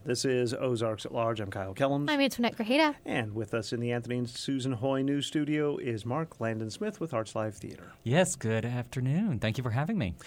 This is Ozarks at Large. I'm Kyle Kellums. I'm Antoinette Grajeda. And with us in the Anthony and Susan Hoy News Studio is Mark Landon Smith with Arts Live Theater. Yes, good afternoon. Thank you for having me.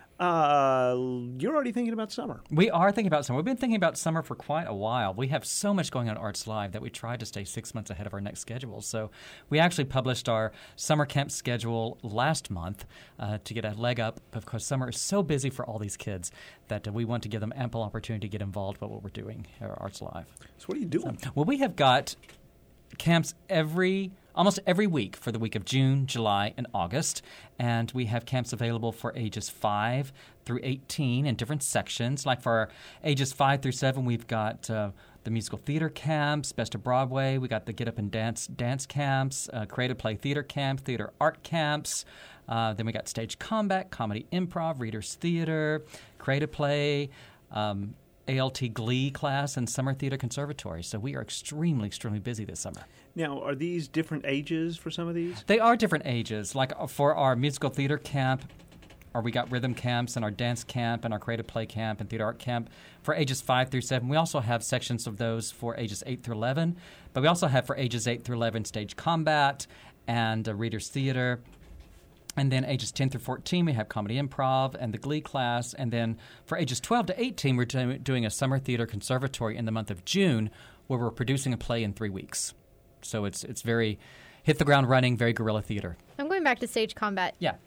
You're already thinking about summer. We are thinking about summer. We've been thinking about summer for quite a while. We have so much going on at Arts Live that we tried to stay 6 months ahead of our next schedule. So we actually published our summer camp schedule last month to get a leg up because summer is so busy for all these kids that we want to give them ample opportunity to get involved with what we're doing here at Arts Live. So what are you doing? Well, we have got camps almost every week for the week of June, July, and August. And we have camps available for ages 5 through 18 in different sections. Like for ages 5 through 7, we've got the musical theater camps, Best of Broadway. We got the Get Up and Dance camps, Creative Play theater camp, theater art camps. Then we got stage combat, comedy improv, readers theater, Creative Play, ALT Glee class, and Summer Theater Conservatory. So we are extremely, extremely busy this summer. Now, are these different ages for some of these? They are different ages. Like for our musical theater camp, or we got rhythm camps and our dance camp and our creative play camp and theater art camp for ages 5 through 7. We also have sections of those for ages 8 through 11. But we also have for ages 8 through 11 stage combat and readers theater. And then ages 10 through 14, we have comedy improv and the Glee class. And then for ages 12 to 18, we're doing a Summer Theater Conservatory in the month of June where we're producing a play in 3 weeks. So it's very hit the ground running, very guerrilla theater. I'm going back to stage combat. Yeah.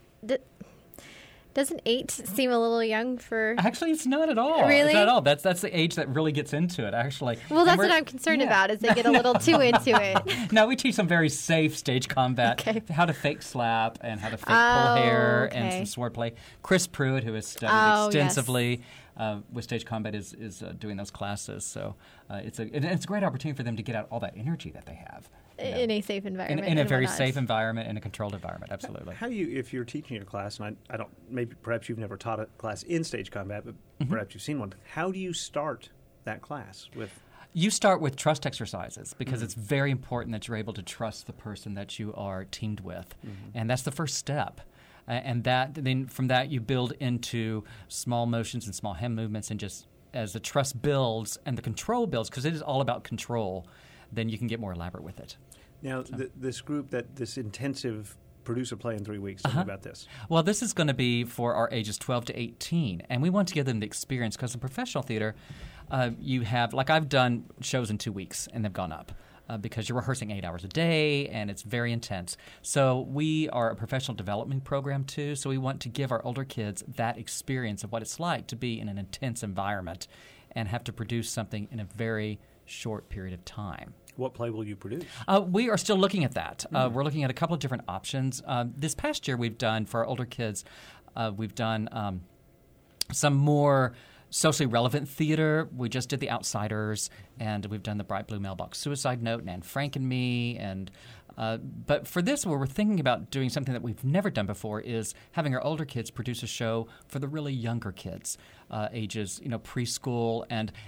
Doesn't 8 seem a little young for... Actually, it's not at all. Really? It's not at all. That's the age that really gets into it, actually. Well, that's what I'm concerned about, is they get a little too into it. No, we teach some very safe stage combat, how to fake slap and how to fake pull hair and some swordplay. Chris Pruitt, who has studied extensively with stage combat, is doing those classes. So it's a great opportunity for them to get out all that energy that they have. In a safe environment. In a very safe environment, in a controlled environment, absolutely. How do you, if you're teaching a class, and I don't, maybe perhaps you've never taught a class in stage combat, but perhaps you've seen one, how do you start that class with? You start with trust exercises because it's very important that you're able to trust the person that you are teamed with. And that's the first step. And then from that you build into small motions and small hand movements, and just as the trust builds and the control builds, because it is all about control, then you can get more elaborate with it. Now, this intensive produce a play in 3 weeks. Tell me about this. Well, this is going to be for our ages 12 to 18, and we want to give them the experience because in professional theater, you have, like I've done shows in 2 weeks, and they've gone up. Because you're rehearsing 8 hours a day, and it's very intense. So we are a professional development program, too, so we want to give our older kids that experience of what it's like to be in an intense environment and have to produce something in a very short period of time. What play will you produce? We are still looking at that. We're looking at a couple of different options. This past year we've done, for our older kids, we've done some more socially relevant theater. We just did The Outsiders, and we've done The Bright Blue Mailbox Suicide Note and Anne Frank and Me. And but for this, what we're thinking about doing something that we've never done before is having our older kids produce a show for the really younger kids, ages preschool,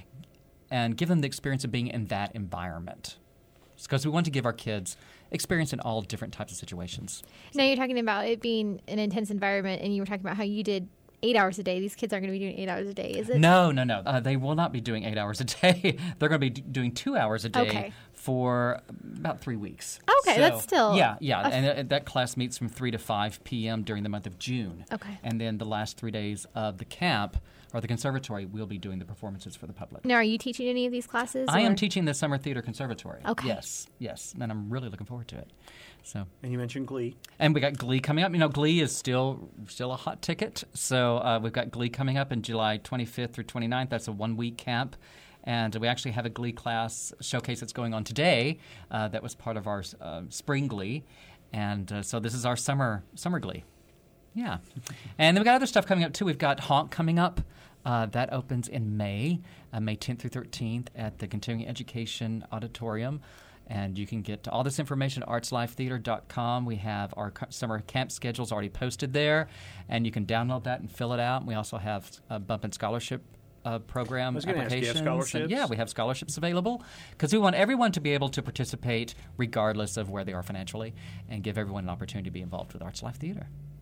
and give them the experience of being in that environment. Because we want to give our kids experience in all different types of situations. Now you're talking about it being an intense environment, and you were talking about how you did 8 hours a day. These kids aren't going to be doing 8 hours a day, is it? No. They will not be doing 8 hours a day. They're going to be doing 2 hours a day for about 3 weeks. Okay, that's still... Yeah. And that class meets from 3 to 5 p.m. during the month of June. Okay. And then the last 3 days of the camp, or the conservatory, we'll be doing the performances for the public. Now, are you teaching any of these classes? I am teaching the Summer Theater Conservatory. Okay. Yes. And I'm really looking forward to it. So. And you mentioned Glee. And we got Glee coming up. Glee is still a hot ticket. So we've got Glee coming up in July 25th through 29th. That's a 1-week camp. And we actually have a Glee class showcase that's going on today that was part of our spring Glee. And so this is our summer Glee. Yeah. And then we've got other stuff coming up, too. We've got Honk coming up. That opens in May 10th through 13th at the Continuing Education Auditorium. And you can get all this information at artslifetheater.com. We have our summer camp schedules already posted there, and you can download that and fill it out. We also have a bump and scholarship program applications. Ask, you have scholarships? Yeah, we have scholarships available because we want everyone to be able to participate regardless of where they are financially and give everyone an opportunity to be involved with Arts Life Theater.